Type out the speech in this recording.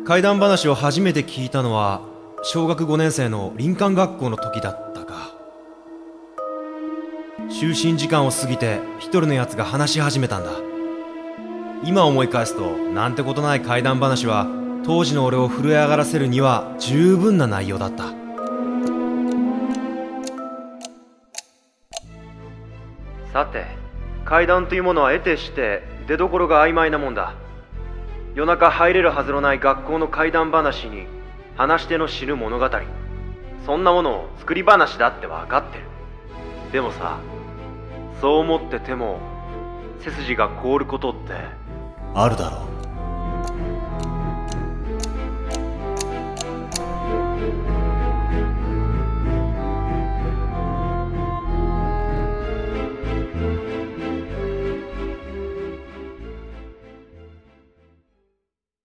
怪談話を初めて聞いたのは小学5年生の林間学校の時だったか。就寝時間を過ぎて一人のやつが話し始めたんだ。今思い返すとなんてことない怪談話は当時の俺を震え上がらせるには十分な内容だった。さて、怪談というものは得てして出どころが曖昧なもんだ。夜中入れるはずのない学校の怪談話に話し手の死ぬ物語、そんなものを作り話だって分かってる。でもさ、そう思ってても背筋が凍ることってあるだろう。